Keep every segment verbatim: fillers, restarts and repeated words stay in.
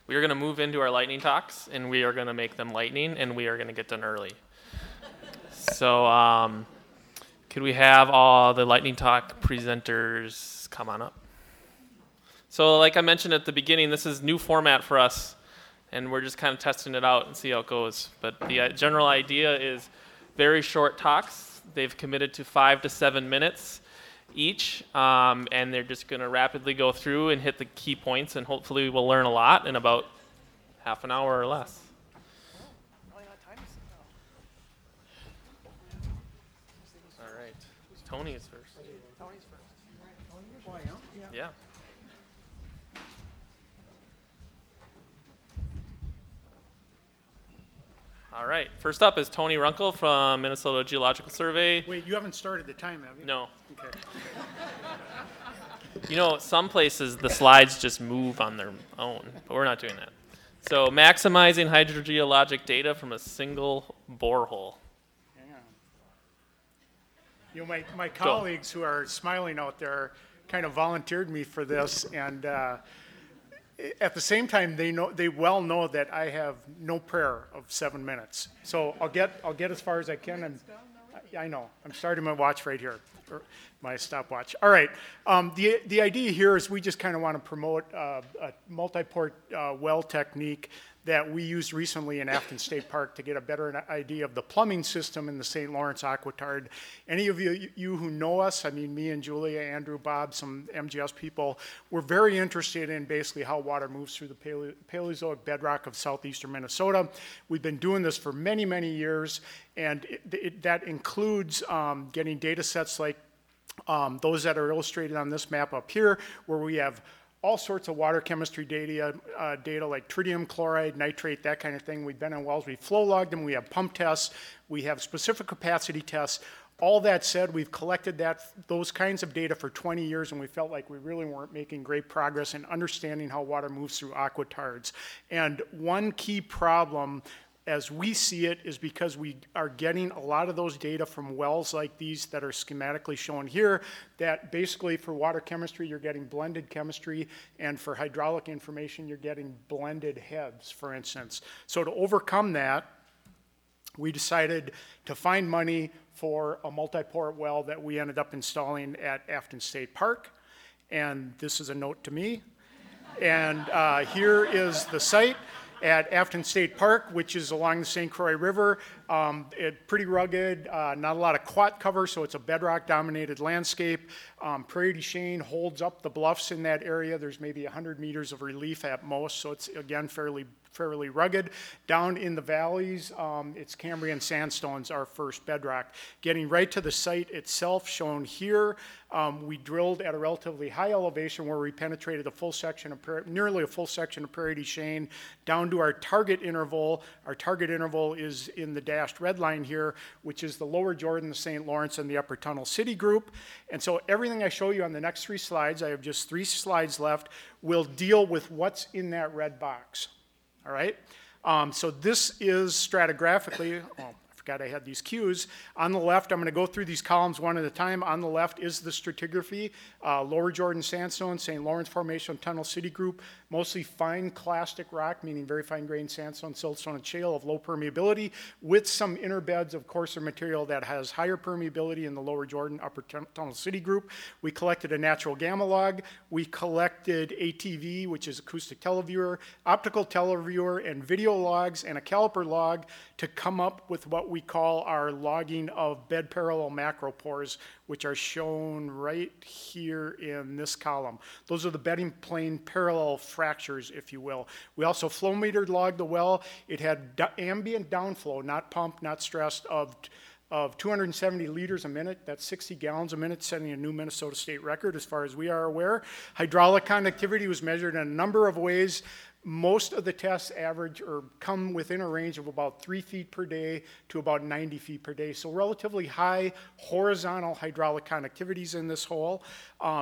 We are going to move into our lightning talks, and we are going to make them lightning, and we are going to get done early. So um, could we have all the lightning talk presenters come on up? So like I mentioned at the beginning, this is new format for us, and we're just kind of testing it out and see how it goes. But the uh, general idea is very short talks. They've committed to five to seven minutes each, um, and they're just going to rapidly go through and hit the key points, and hopefully we'll learn a lot in about half an hour or less. All right. Tony is first. Tony's first. Yeah. All right. First up is Tony Runkle from Minnesota Geological Survey. Wait, you haven't started the time, have you? No. Okay. You know, some places the slides just move on their own, but we're not doing that. So maximizing hydrogeologic data from a single borehole. Hang on. You know, my, my colleagues who are smiling out there kind of volunteered me for this, and uh, at the same time, they know they well know that I have no prayer of seven minutes. So I'll get I'll get as far as I can, and I, I know I'm starting my watch right here, or my stopwatch. All right. Um, the the idea here is we just kind of want to promote uh, a multi-port uh, well technique that we used recently in Afton State Park to get a better idea of the plumbing system in the Saint Lawrence Aquitard. Any of you, you who know us, I mean, me and Julia, Andrew, Bob, some M G S people, we're very interested in basically how water moves through the Paleo Paleozoic bedrock of southeastern Minnesota. We've been doing this for many, many years, and it, it, that includes um, getting data sets like um, those that are illustrated on this map up here, where we have all sorts of water chemistry data, uh, data like tritium chloride, nitrate, that kind of thing. We've been on wells, we flow logged them, we have pump tests, we have specific capacity tests. All that said, we've collected that those kinds of data for twenty years, and we felt like we really weren't making great progress in understanding how water moves through aquitards. And one key problem as we see it is because we are getting a lot of those data from wells like these that are schematically shown here, that basically for water chemistry you're getting blended chemistry, and for hydraulic information you're getting blended heads, for instance. So to overcome that, we decided to find money for a multi-port well that we ended up installing at Afton State Park. And this is a note to me. And uh, here is the site at Afton State Park, which is along the Saint Croix River. Um, it, pretty rugged, uh, not a lot of quat cover, so it's a bedrock-dominated landscape. Um, Prairie du Chien holds up the bluffs in that area. There's maybe one hundred meters of relief at most, so it's, again, fairly fairly rugged. Down in the valleys, um, it's Cambrian sandstones, our first bedrock. Getting right to the site itself, shown here, um, we drilled at a relatively high elevation where we penetrated a full section of, nearly a full section of Prairie du Chien down to our target interval. Our target interval is in the dashed red line here, which is the Lower Jordan, the Saint Lawrence, and the Upper Tunnel City group. And so everything I show you on the next three slides, I have just three slides left, will deal with what's in that red box. All right, um, so this is stratigraphically, oh, I forgot I had these cues. On the left, I'm going to go through these columns one at a time. On the left is the stratigraphy, uh, Lower Jordan Sandstone, Saint Lawrence Formation, Tunnel City Group, mostly fine clastic rock, meaning very fine-grained sandstone, siltstone, and shale of low permeability, with some inner beds of coarser material that has higher permeability in the Lower Jordan, Upper Tunnel City Group. We collected a natural gamma log. We collected A T V, which is acoustic televiewer, optical televiewer, and video logs, and a caliper log to come up with what we call our logging of bed parallel macropores, which are shown right here in this column. Those are the bedding plane parallel fractures, if you will. We also flow metered logged the well. It had d- ambient downflow, not pumped, not stressed, of of two hundred seventy liters a minute. That's sixty gallons a minute, setting a new Minnesota state record as far as we are aware. Hydraulic conductivity was measured in a number of ways. Most of the tests average or come within a range of about three feet per day to about ninety feet per day. So relatively high horizontal hydraulic conductivities in this hole. Um,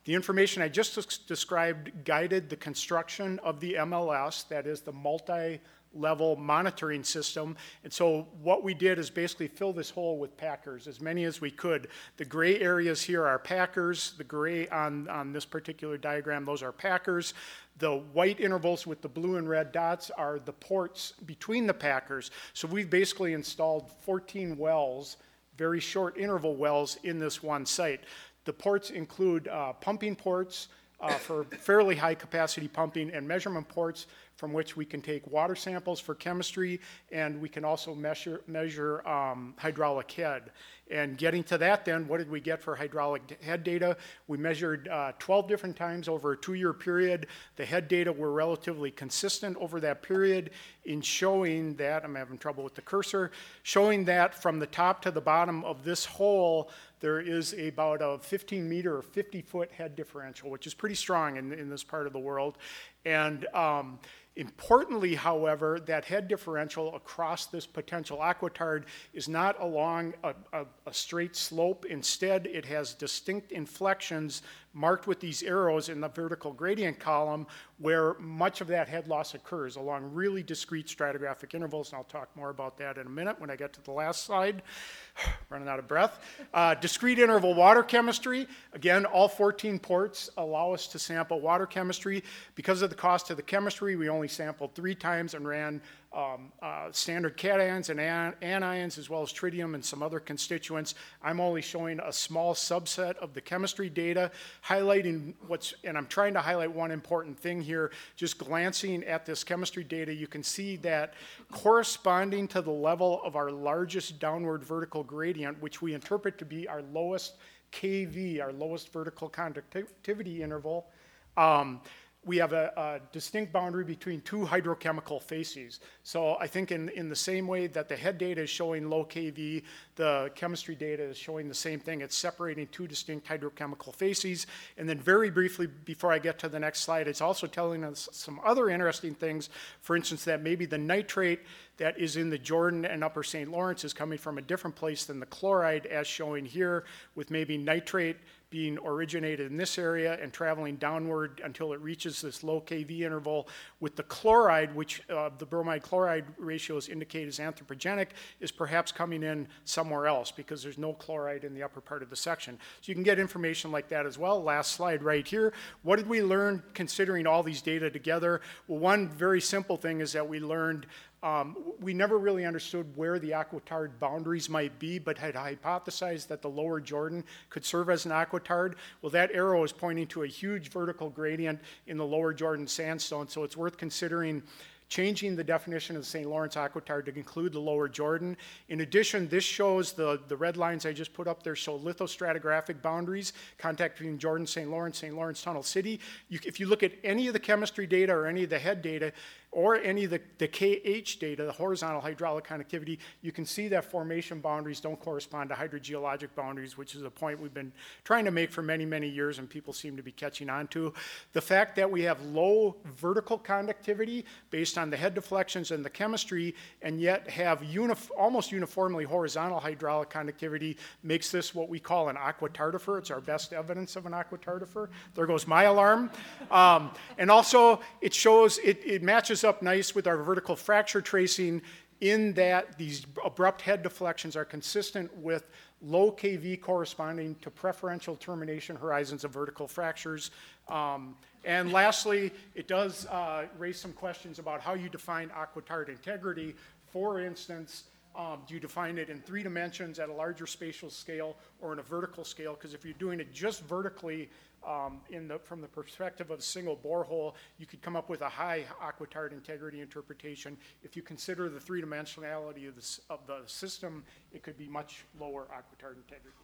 The information I just des- described guided the construction of the M L S, that is the multi-level monitoring system. And so what we did is basically fill this hole with packers, as many as we could. The gray areas here are packers. The gray on, on this particular diagram, those are packers. The white intervals with the blue and red dots are the ports between the packers. So we've basically installed fourteen wells, very short interval wells in this one site. The ports include uh, pumping ports uh, for fairly high capacity pumping, and measurement ports from which we can take water samples for chemistry, and we can also measure, measure um, hydraulic head. And getting to that then, what did we get for hydraulic head data? We measured uh, twelve different times over a two-year period. The head data were relatively consistent over that period in showing that, I'm having trouble with the cursor, showing that from the top to the bottom of this hole, there is about a fifteen meter or fifty foot head differential, which is pretty strong in, in this part of the world. And um, importantly, however, that head differential across this potential aquitard is not along a, a, a straight slope. Instead, it has distinct inflections marked with these arrows in the vertical gradient column, where much of that head loss occurs along really discrete stratigraphic intervals, and I'll talk more about that in a minute when I get to the last slide. Running out of breath. Uh, discrete interval water chemistry. Again, all fourteen ports allow us to sample water chemistry. Because of the cost of the chemistry, we only sampled three times and ran um, uh, standard cations and an anions, as well as tritium and some other constituents. I'm only showing a small subset of the chemistry data, highlighting what's, and I'm trying to highlight one important thing here. Just glancing at this chemistry data, you can see that corresponding to the level of our largest downward vertical gradient, which we interpret to be our lowest K V, our lowest vertical conductivity interval, um, we have a, a distinct boundary between two hydrochemical facies. So I think in, in the same way that the head data is showing low K V, the chemistry data is showing the same thing. It's separating two distinct hydrochemical facies. And then very briefly, before I get to the next slide, it's also telling us some other interesting things. For instance, that maybe the nitrate that is in the Jordan and Upper Saint Lawrence is coming from a different place than the chloride, as showing here, with maybe nitrate being originated in this area and traveling downward until it reaches this low K V interval, with the chloride, which uh, the bromide chloride ratios indicate is anthropogenic, is perhaps coming in somewhere else because there's no chloride in the upper part of the section. So you can get information like that as well. Last slide right here. What did we learn considering all these data together? Well, one very simple thing is that we learned Um, we never really understood where the aquitard boundaries might be, but had hypothesized that the lower Jordan could serve as an aquitard. Well, that arrow is pointing to a huge vertical gradient in the lower Jordan sandstone, so it's worth considering changing the definition of the Saint Lawrence aquitard to include the lower Jordan. In addition, this shows the, the red lines I just put up there show lithostratigraphic boundaries, contact between Jordan, Saint Lawrence, Saint Lawrence Tunnel City. You, if you look at any of the chemistry data or any of the head data, or any of the, the K H data, the horizontal hydraulic conductivity, you can see that formation boundaries don't correspond to hydrogeologic boundaries, which is a point we've been trying to make for many, many years, and people seem to be catching on to. The fact that we have low vertical conductivity based on the head deflections and the chemistry, and yet have unif- almost uniformly horizontal hydraulic conductivity makes this what we call an aquitardifer. It's our best evidence of an aquitardifer. There goes my alarm. Um, and also, it shows, it, it matches up nice with our vertical fracture tracing in that these abrupt head deflections are consistent with low K V corresponding to preferential termination horizons of vertical fractures. Um, and lastly, it does uh, raise some questions about how you define aquitard integrity. For instance, um, do you define it in three dimensions at a larger spatial scale or in a vertical scale? Because if you're doing it just vertically, Um, in the, from the perspective of a single borehole, you could come up with a high aquitard integrity interpretation. If you consider the three-dimensionality of, this, of the system, it could be much lower aquitard integrity.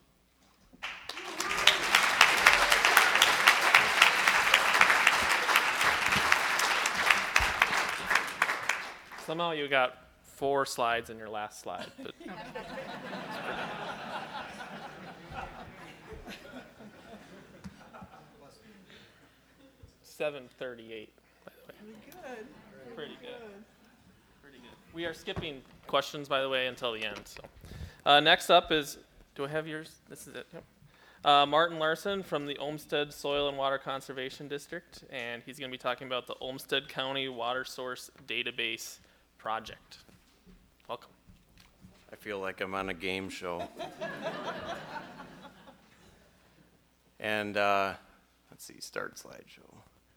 Somehow you got four slides in your last slide. But seven thirty-eight, by the way. Pretty good. Pretty good. Pretty good. We are skipping questions, by the way, until the end. So, uh, next up is, do I have yours? This is it. Yep. Uh, Martin Larson from the Olmsted Soil and Water Conservation District, and he's going to be talking about the Olmsted County Water Source Database Project. Welcome. I feel like I'm on a game show. And uh, let's see, start slideshow.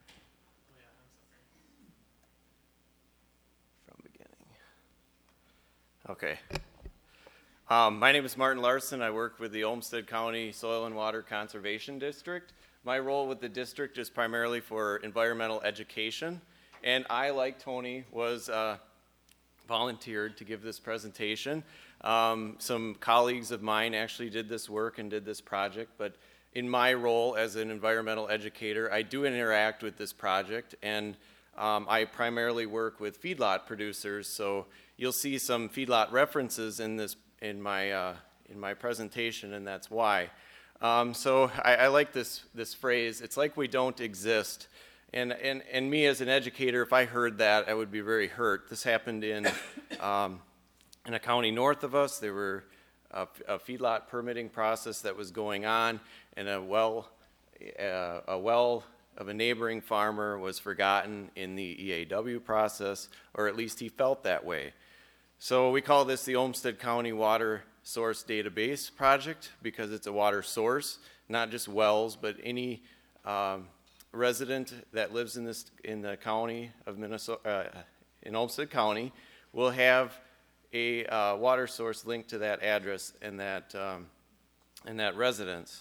From beginning. Okay. Um, my name is Martin Larson. I work with the Olmsted County Soil and Water Conservation District. My role with the district is primarily for environmental education. And I, like Tony, was uh, volunteered to give this presentation. Um, some colleagues of mine actually did this work and did this project, but in my role as an environmental educator, I do interact with this project, and um, I primarily work with feedlot producers, so you'll see some feedlot references in this in my uh, in my presentation, and that's why. Um, so I, I like this this phrase. It's like we don't exist, and and and me as an educator, if I heard that, I would be very hurt. This happened in um, in a county north of us. There were a, a feedlot permitting process that was going on, and a well uh, a well of a neighboring farmer was forgotten in the E A W process, or at least he felt that way. So we call this the Olmsted County Water Source Database Project because it's a water source, not just wells, but any um, resident that lives in this in the county of Minnesota, uh, in Olmsted County, will have a uh, water source linked to that address and that um, and that residence.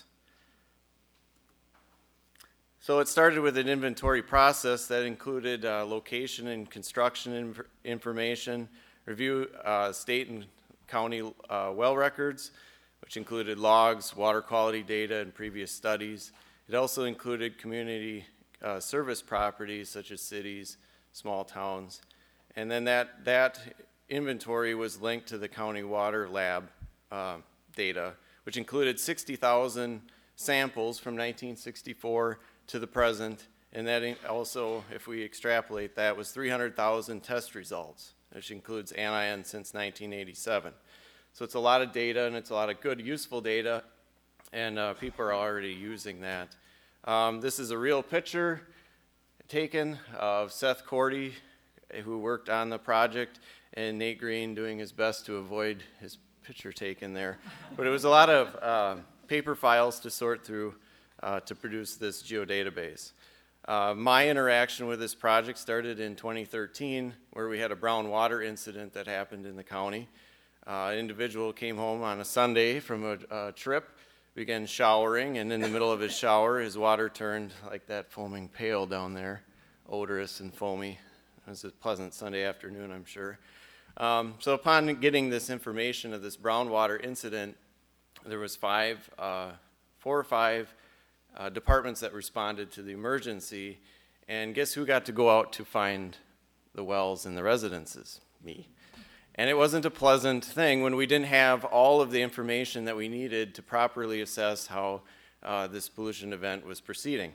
So it started with an inventory process that included uh, location and construction inf information, review uh, state and county uh, well records, which included logs, water quality data, and previous studies. It also included community uh, service properties such as cities, small towns. And then that, that inventory was linked to the county water lab uh, data, which included sixty thousand samples from nineteen sixty-four to the present. And that also, if we extrapolate that, was three hundred thousand test results, which includes anion since nineteen eighty-seven. So it's a lot of data, and it's a lot of good, useful data, and uh, people are already using that. Um, this is a real picture taken of Seth Cordy, who worked on the project, and Nate Green doing his best to avoid his picture taken there. But it was a lot of uh, paper files to sort through uh, to produce this geodatabase. Uh, my interaction with this project started in twenty thirteen, where we had a brown water incident that happened in the county. Uh, an individual came home on a Sunday from a, a trip, began showering, and in the middle of his shower, his water turned like that foaming pail down there, odorous and foamy. It was a pleasant Sunday afternoon, I'm sure. Um, so upon getting this information of this brown water incident, there was five, uh, four or five Uh, departments that responded to the emergency, and guess who got to go out to find the wells in the residences? Me. And it wasn't a pleasant thing when we didn't have all of the information that we needed to properly assess how uh, this pollution event was proceeding.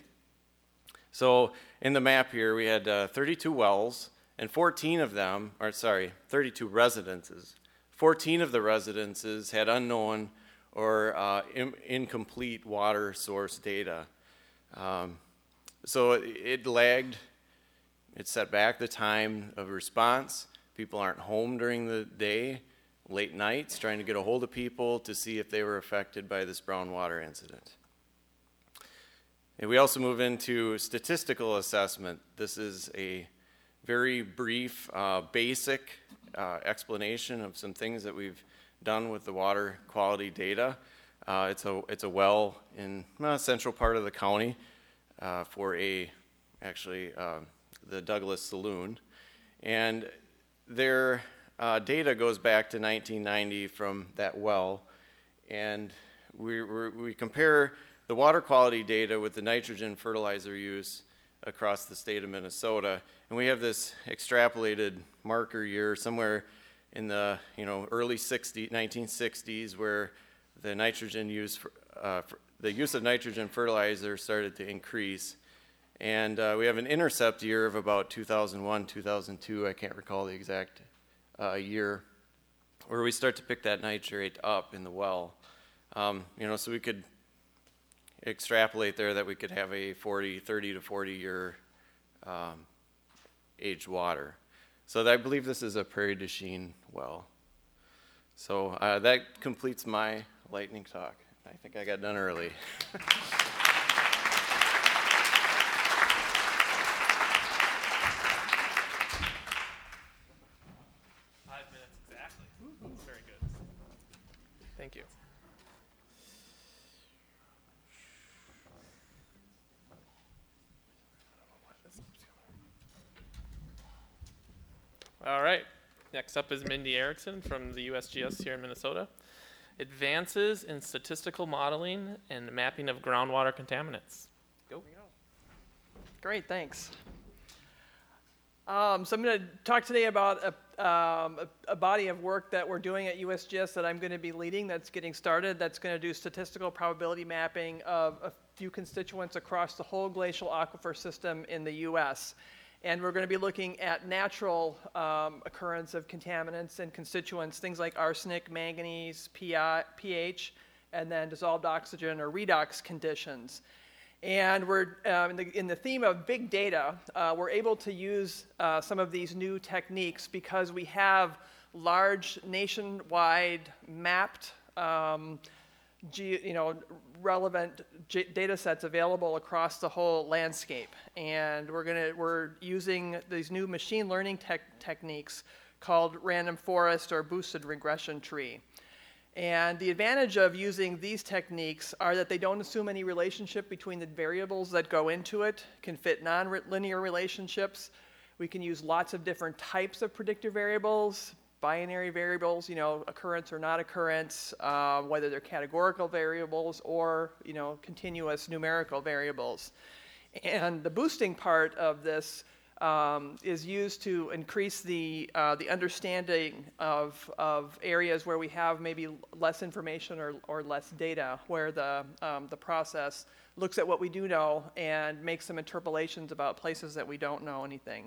So in the map here, we had uh, thirty-two wells, and fourteen of them, or sorry, thirty-two residences. fourteen of the residences had unknown or uh, in, incomplete water source data. Um, so it, it lagged, it set back the time of response. People aren't home during the day, late nights, trying to get a hold of people to see if they were affected by this brown water incident. And we also move into statistical assessment. This is a very brief, uh, basic uh, explanation of some things that we've done with the water quality data. Uh, it's a it's a well in a central part of the county uh, for a actually uh, the Douglas Saloon, and their uh, data goes back to nineteen ninety from that well, and we we we compare the water quality data with the nitrogen fertilizer use across the state of Minnesota, and we have this extrapolated marker year somewhere in the you know early sixties, nineteen sixties, where the nitrogen use, for, uh, for the use of nitrogen fertilizer started to increase, and uh, we have an intercept year of about two thousand one, two thousand two. I can't recall the exact uh, year, where we start to pick that nitrate up in the well. Um, you know, so we could extrapolate there that we could have a forty, thirty to forty year um, aged water. So I believe this is a Prairie du Chien well. So uh, that completes my lightning talk. I think I got done early. Five minutes exactly. That's very good. Thank you. All right. Next up is Mindy Erickson from the U S G S here in Minnesota. Advances in statistical modeling and mapping of groundwater contaminants. Go. Great, thanks. Um, so I'm going to talk today about a, um, a, a body of work that we're doing at U S G S that I'm going to be leading that's getting started, that's going to do statistical probability mapping of a few constituents across the whole glacial aquifer system in the U S And we're going to be looking at natural um, occurrence of contaminants and constituents, things like arsenic, manganese, P I, pH, and then dissolved oxygen or redox conditions. And we're, um, in, the, in the theme of big data, uh, we're able to use uh, some of these new techniques because we have large nationwide mapped um, Ge you know, relevant data sets available across the whole landscape. And we're gonna, we're using these new machine learning tech techniques called random forest or boosted regression tree. And the advantage of using these techniques are that they don't assume any relationship between the variables that go into it, can fit non-linear relationships. We can use lots of different types of predictor variables, binary variables, you know, occurrence or not occurrence, uh, whether they're categorical variables or, you know, continuous numerical variables. And the boosting part of this um, is used to increase the, uh, the understanding of, of areas where we have maybe less information or, or less data, where the, um, the process looks at what we do know and makes some interpolations about places that we don't know anything.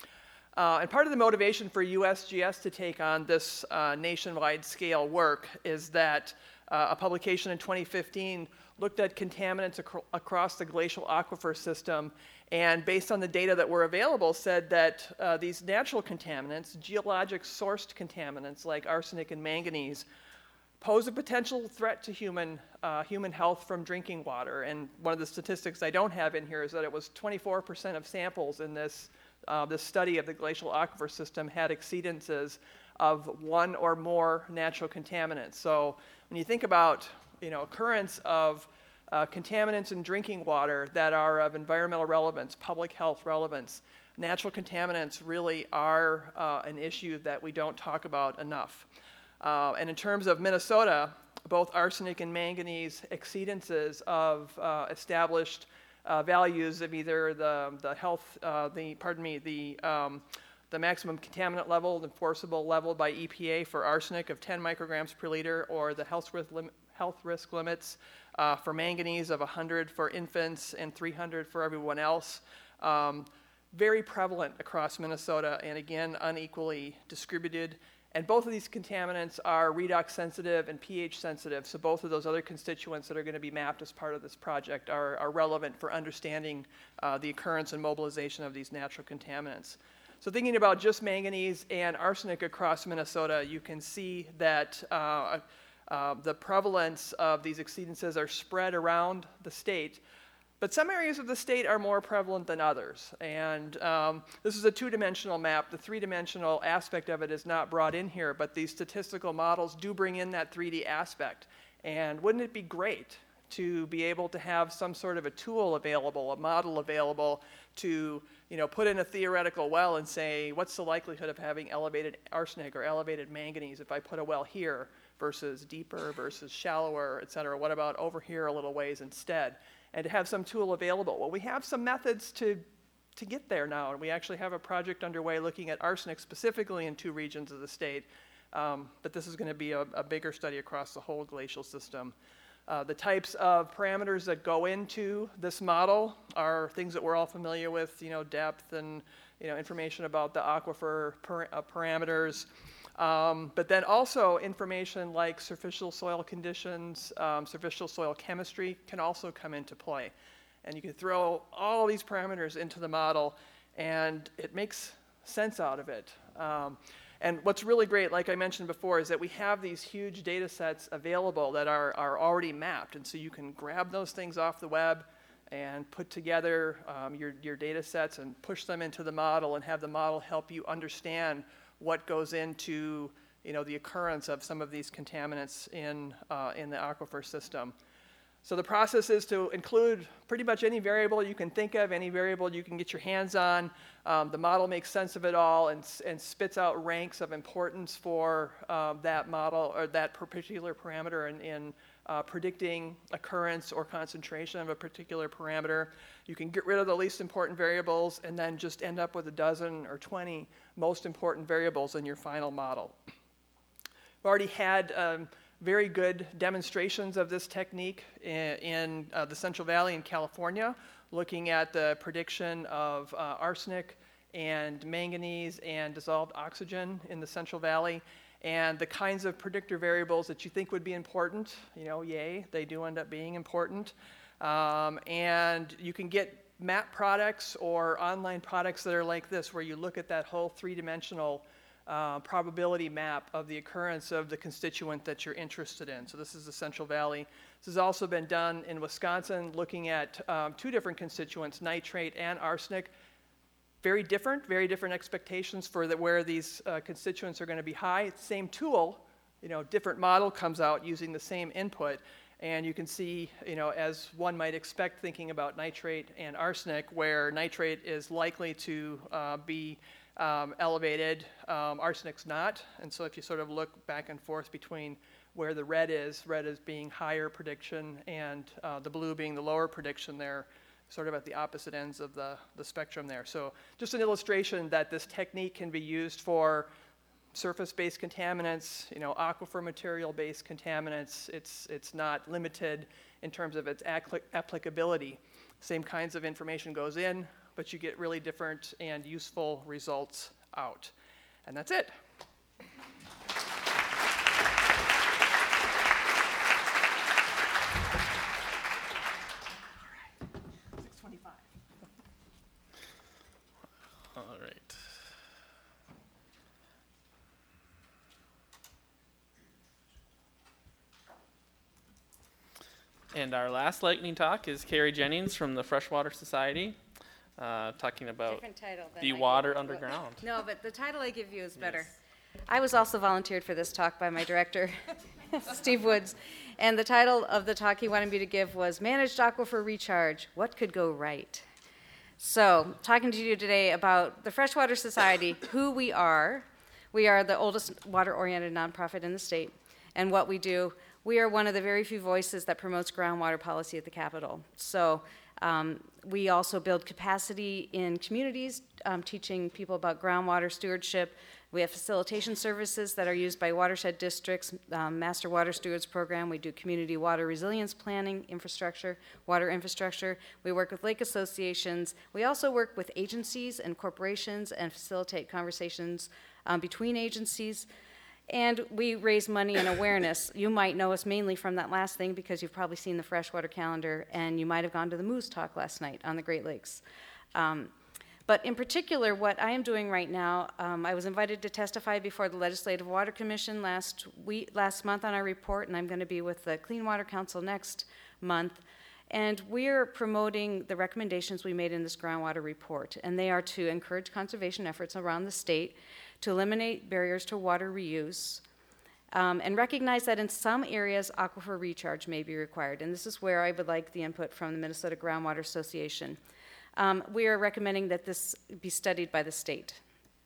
Uh, and part of the motivation for U S G S to take on this uh, nationwide scale work is that uh, a publication in twenty fifteen looked at contaminants ac across the glacial aquifer system, and based on the data that were available said that uh, these natural contaminants, geologic sourced contaminants like arsenic and manganese, pose a potential threat to human, uh, human health from drinking water. And one of the statistics I don't have in here is that it was twenty-four percent of samples in this Uh, this study of the glacial aquifer system had exceedances of one or more natural contaminants. So when you think about, you know, occurrence of uh, contaminants in drinking water that are of environmental relevance, public health relevance, natural contaminants really are uh, an issue that we don't talk about enough. Uh, and in terms of Minnesota, both arsenic and manganese exceedances of uh, established Uh, values of either the, the health, uh, the, pardon me, the, um, the maximum contaminant level, the enforceable level by E P A for arsenic of ten micrograms per liter, or the health risk, lim health risk limits uh, for manganese of one hundred for infants and three hundred for everyone else. Um, very prevalent across Minnesota, and again, unequally distributed. And both of these contaminants are redox sensitive and pH sensitive, so both of those other constituents that are going to be mapped as part of this project are, are relevant for understanding uh, the occurrence and mobilization of these natural contaminants. So thinking about just manganese and arsenic across Minnesota, you can see that uh, uh, the prevalence of these exceedances are spread around the state. But some areas of the state are more prevalent than others. And um, this is a two-dimensional map. The three-dimensional aspect of it is not brought in here, but these statistical models do bring in that three D aspect. And wouldn't it be great to be able to have some sort of a tool available, a model available to, you know, put in a theoretical well and say, what's the likelihood of having elevated arsenic or elevated manganese if I put a well here versus deeper versus shallower, et cetera? What about over here a little ways instead? And to have some tool available. Well, we have some methods to, to get there now, and we actually have a project underway looking at arsenic specifically in two regions of the state, um, but this is going to be a, a bigger study across the whole glacial system. Uh, the types of parameters that go into this model are things that we're all familiar with, you know, depth and, you know, information about the aquifer per, uh, parameters. Um, but then also information like superficial soil conditions, um, superficial soil chemistry can also come into play. And you can throw all these parameters into the model, and it makes sense out of it. Um, and what's really great, like I mentioned before, is that we have these huge data sets available that are, are already mapped. And so you can grab those things off the web and put together um, your, your data sets and push them into the model and have the model help you understand what goes into, you know, the occurrence of some of these contaminants in, uh, in the aquifer system. So the process is to include pretty much any variable you can think of, any variable you can get your hands on. Um, the model makes sense of it all and, and spits out ranks of importance for uh, that model or that particular parameter in, in uh, predicting occurrence or concentration of a particular parameter. You can get rid of the least important variables and then just end up with a dozen or twenty most important variables in your final model. We've already had um, very good demonstrations of this technique in, in uh, the Central Valley in California, looking at the prediction of uh, arsenic and manganese and dissolved oxygen in the Central Valley, and the kinds of predictor variables that you think would be important, you know, yay, they do end up being important. Um, and you can get map products or online products that are like this, where you look at that whole three-dimensional Uh, probability map of the occurrence of the constituent that you're interested in. So this is the Central Valley. This has also been done in Wisconsin, looking at um, two different constituents, nitrate and arsenic. Very different, very different expectations for the, where these uh, constituents are going to be high. Same tool, you know, different model comes out using the same input. And you can see, you know, as one might expect, thinking about nitrate and arsenic, where nitrate is likely to uh, be Um, elevated, um, arsenic's not, and so if you sort of look back and forth between where the red is, red is being higher prediction, and uh, the blue being the lower prediction, they're sort of at the opposite ends of the, the spectrum there. So just an illustration that this technique can be used for surface-based contaminants, you know, aquifer material-based contaminants. It's, it's not limited in terms of its applicability. Same kinds of information goes in, but you get really different and useful results out. And that's it. six twenty-five. All right. And our last lightning talk is Carrie Jennings from the Freshwater Society. Uh, talking about Different title than the I water give- underground. No, but the title I give you is better. I was also volunteered for this talk by my director, Steve Woods, and the title of the talk he wanted me to give was Managed Aquifer Recharge, What Could Go Right? So, talking to you today about the Freshwater Society, who we are. We are the oldest water-oriented nonprofit in the state, and what we do. We are one of the very few voices that promotes groundwater policy at the Capitol. So, Um, we also build capacity in communities, um, teaching people about groundwater stewardship. We have facilitation services that are used by watershed districts, um, Master Water Stewards Program. We do community water resilience planning, infrastructure, water infrastructure. We work with lake associations. We also work with agencies and corporations and facilitate conversations um, between agencies. And we raise money and awareness. You might know us mainly from that last thing because you've probably seen the freshwater calendar, and you might have gone to the Moose Talk last night on the Great Lakes. Um, but in particular, what I am doing right now, um, I was invited to testify before the Legislative Water Commission last week, last month on our report, and I'm going to be with the Clean Water Council next month. And we're promoting the recommendations we made in this groundwater report, and they are to encourage conservation efforts around the state, to eliminate barriers to water reuse, um, and recognize that in some areas aquifer recharge may be required. And this is where I would like the input from the Minnesota Groundwater Association. Um, we are recommending that this be studied by the state.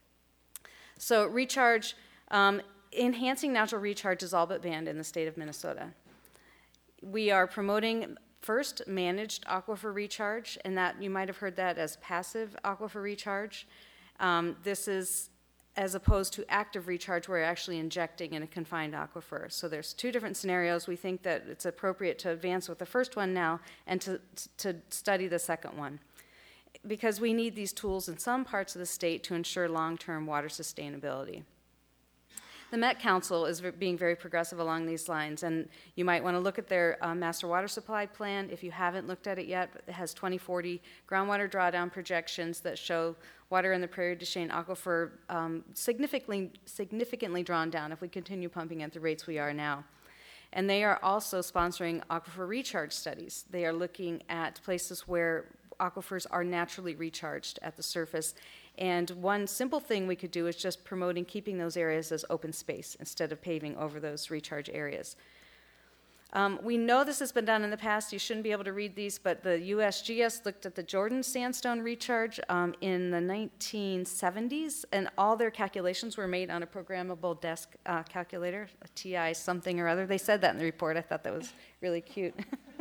So recharge, um, enhancing natural recharge is all but banned in the state of Minnesota. We are promoting first managed aquifer recharge, and that you might have heard that as passive aquifer recharge. Um, this is as opposed to active recharge where you're actually injecting in a confined aquifer. So there's two different scenarios. We think that it's appropriate to advance with the first one now and to, to study the second one, because we need these tools in some parts of the state to ensure long-term water sustainability. The Met Council is v- being very progressive along these lines, and you might want to look at their uh, master water supply plan if you haven't looked at it yet. It has twenty forty groundwater drawdown projections that show water in the Prairie du Chien aquifer um, significantly, significantly drawn down if we continue pumping at the rates we are now. And they are also sponsoring aquifer recharge studies. They are looking at places where aquifers are naturally recharged at the surface. And one simple thing we could do is just promoting keeping those areas as open space instead of paving over those recharge areas. Um, we know this has been done in the past. You shouldn't be able to read these, but the U S G S looked at the Jordan sandstone recharge um, in the nineteen seventies, and all their calculations were made on a programmable desk uh, calculator, a T I something or other. They said that in the report. I thought that was really cute.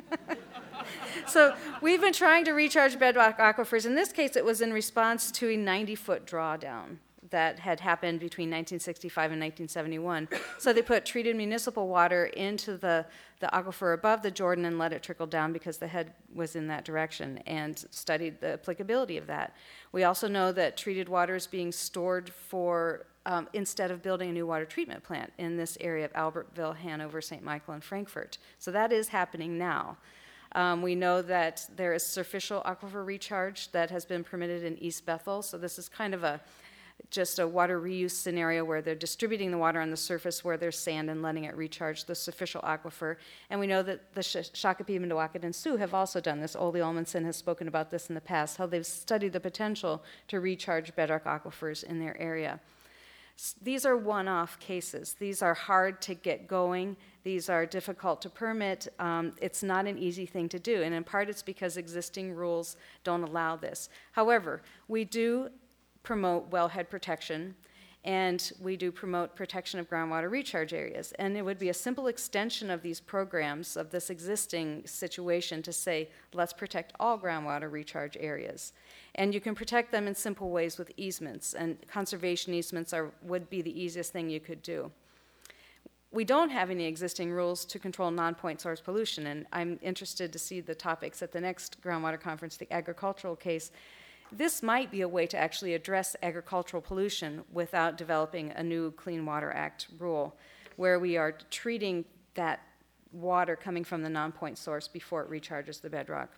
So we've been trying to recharge bedrock aquifers. In this case, it was in response to a ninety-foot drawdown that had happened between nineteen sixty-five and nineteen seventy-one. So they put treated municipal water into the, the aquifer above the Jordan and let it trickle down because the head was in that direction, and studied the applicability of that. We also know that treated water is being stored for, um, instead of building a new water treatment plant in this area of Albertville, Hanover, Saint Michael, and Frankfurt. So that is happening now. Um, we know that there is surficial aquifer recharge that has been permitted in East Bethel. So this is kind of a just a water reuse scenario where they're distributing the water on the surface where there's sand and letting it recharge the surficial aquifer. And we know that the Sh- Shakopee, Mdewakanton, and Sioux have also done this. Ole Olmanson has spoken about this in the past, how they've studied the potential to recharge bedrock aquifers in their area. S- These are one-off cases. These are hard to get going. These are difficult to permit. Um, it's not an easy thing to do, and in part it's because existing rules don't allow this. However, we do promote wellhead protection, and we do promote protection of groundwater recharge areas. And it would be a simple extension of these programs, of this existing situation, to say, let's protect all groundwater recharge areas. And you can protect them in simple ways with easements, and conservation easements are, would be the easiest thing you could do. We don't have any existing rules to control non-point source pollution, and I'm interested to see the topics at the next groundwater conference, the agricultural case. This might be a way to actually address agricultural pollution without developing a new Clean Water Act rule, where we are treating that water coming from the non-point source before it recharges the bedrock.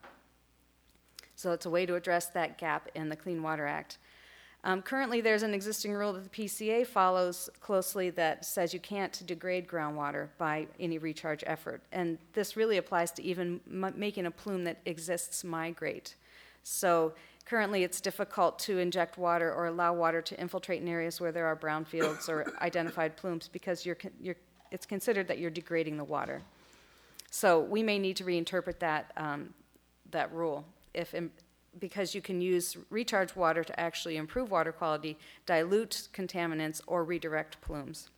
So it's a way to address that gap in the Clean Water Act. Um, currently, there's an existing rule that the P C A follows closely that says you can't degrade groundwater by any recharge effort. And this really applies to even m- making a plume that exists migrate. So currently, it's difficult to inject water or allow water to infiltrate in areas where there are brownfields or identified plumes because you're, you're, it's considered that you're degrading the water. So we may need to reinterpret that, um, that rule if, im- because you can use recharge water to actually improve water quality, dilute contaminants, or redirect plumes.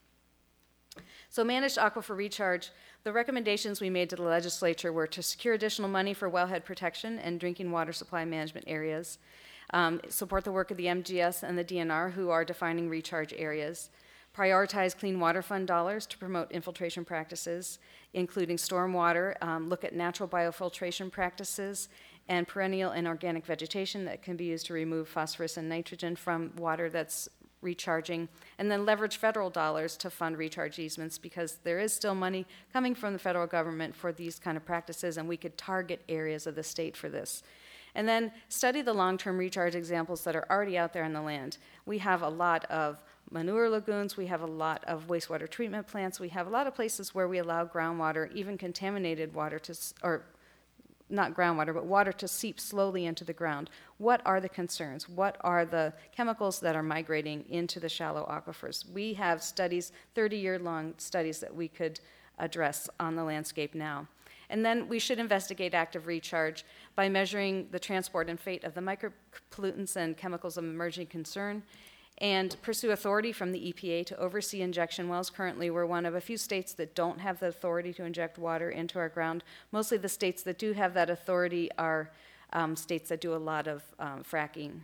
So managed aquifer recharge, the recommendations we made to the legislature were to secure additional money for wellhead protection and drinking water supply management areas, um, support the work of the M G S and the D N R who are defining recharge areas, prioritize Clean Water Fund dollars to promote infiltration practices, including stormwater, um, look at natural biofiltration practices, and perennial and organic vegetation that can be used to remove phosphorus and nitrogen from water that's recharging, and then leverage federal dollars to fund recharge easements because there is still money coming from the federal government for these kind of practices, and we could target areas of the state for this. And then study the long-term recharge examples that are already out there in the land. We have a lot of manure lagoons, we have a lot of wastewater treatment plants, we have a lot of places where we allow groundwater, even contaminated water, to, or not groundwater, but water to seep slowly into the ground. What are the concerns? What are the chemicals that are migrating into the shallow aquifers? We have studies, thirty-year-long studies that we could address on the landscape now. And then we should investigate active recharge by measuring the transport and fate of the micropollutants and chemicals of emerging concern, and pursue authority from the E P A to oversee injection wells. Currently, we're one of a few states that don't have the authority to inject water into our ground. Mostly the states that do have that authority are um, states that do a lot of um, fracking.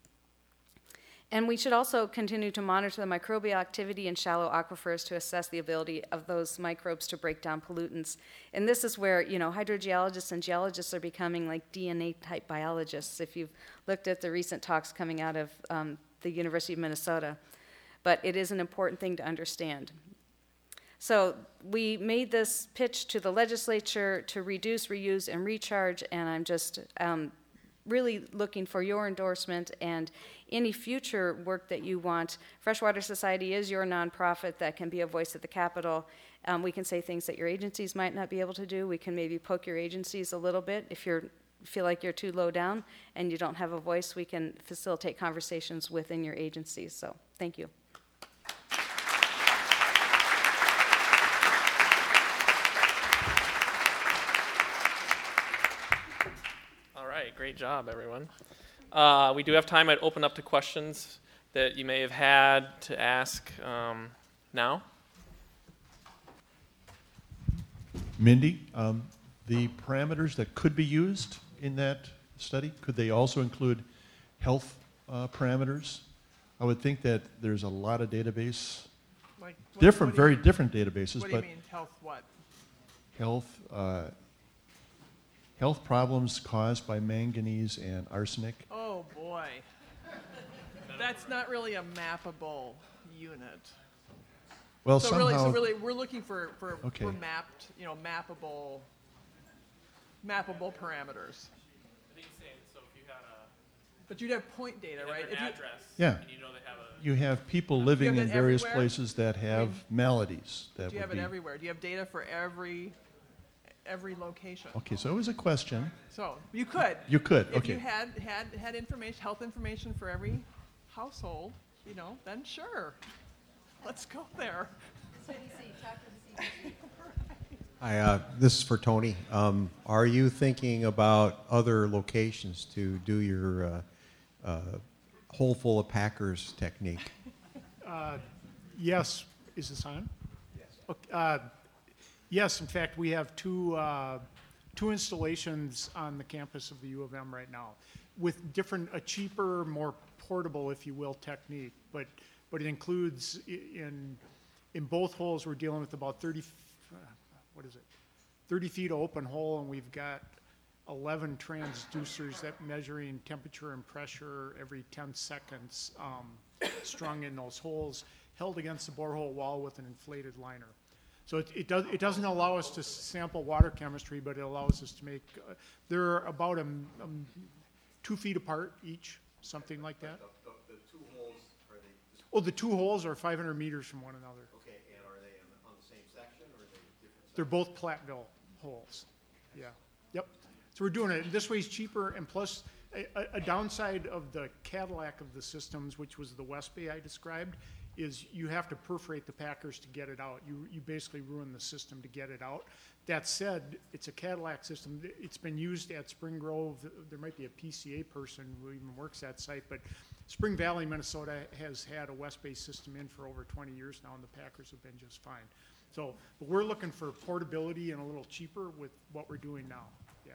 And we should also continue to monitor the microbial activity in shallow aquifers to assess the ability of those microbes to break down pollutants. And this is where, you know, hydrogeologists and geologists are becoming like D N A-type biologists. If you've looked at the recent talks coming out of um, the University of Minnesota, but it is an important thing to understand. So we made this pitch to the legislature to reduce, reuse, and recharge, and I'm just um, really looking for your endorsement and any future work that you want. Freshwater Society is your nonprofit that can be a voice at the Capitol. Um, we can say things that your agencies might not be able to do. We can maybe poke your agencies a little bit. If you feel like you're too low down and you don't have a voice, we can facilitate conversations within your agencies. So thank you. Great job, everyone. Uh, we do have time. I'd open up to questions that you may have had to ask um, now. Mindy, um, the parameters that could be used in that study, could they also include health uh, parameters? I would think that there's a lot of database, Like, what- different, what do you very mean- different databases, What do you but mean, health what? health, uh, health problems caused by manganese and arsenic. Oh, boy. That's not really a mappable unit. Well, So somehow, really, so really, we're looking for, for, Okay. for mapped, you know, mappable, mappable parameters. I think he's saying, so if you had a, But you'd have point data, right? an If you- address, Yeah. and you know they have a, you have people living that in various everywhere? places that have maladies that Do you would have it be. everywhere? Do you have data for every, every location? Okay, so it was a question. So, you could. You could, If okay. you had, had, had information, health information for every household, you know, then sure. Let's go there. Hi, uh, this is for Tony. Um, Are you thinking about other locations to do your uh, uh, hole full of Packers technique? Yes, is this on? Yes. Uh, yes, in fact, we have two, uh, two installations on the campus of the U of M right now with different, a cheaper, more portable, if you will, technique. But, but it includes i- in, in both holes, we're dealing with about thirty, uh, what is it? thirty feet of open hole, and we've got eleven transducers that measuring temperature and pressure every ten seconds, um, strung in those holes, held against the borehole wall with an inflated liner. So it, it does, it doesn't allow us to sample water chemistry, but it allows us to make, uh, they're about a, m- um, two feet apart each, something like that. The two holes, are they, Oh, the two holes are five hundred meters from one another. okay, and are they on the same section or are they different? They're both Platteville holes. Yeah. Yep. So we're doing it. And this way it's cheaper, and plus a, a- a downside of the Cadillac of the systems, which was the West Bay I described, is you have to perforate the packers to get it out. You, you basically ruin the system to get it out. That said, it's a Cadillac system. It's been used at Spring Grove. There might be a P C A person who even works that site, but Spring Valley, Minnesota has had a West Bay system in for over twenty years now, and the packers have been just fine. So, but we're looking for portability and a little cheaper with what we're doing now, yeah.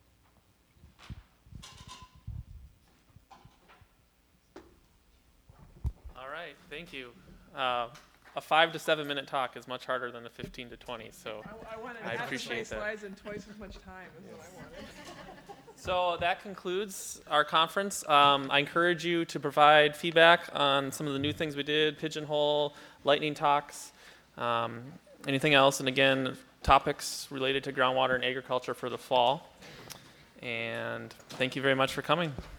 all right, thank you. Uh, a five to seven minute talk is much harder than a fifteen to twenty, so. I, I wanted I half as many appreciate that. slides and twice as much time is what I wanted. So that concludes our conference. Um, I encourage you to provide feedback on some of the new things we did, Pigeonhole, lightning talks, um, anything else, and again, topics related to groundwater and agriculture for the fall. And thank you very much for coming.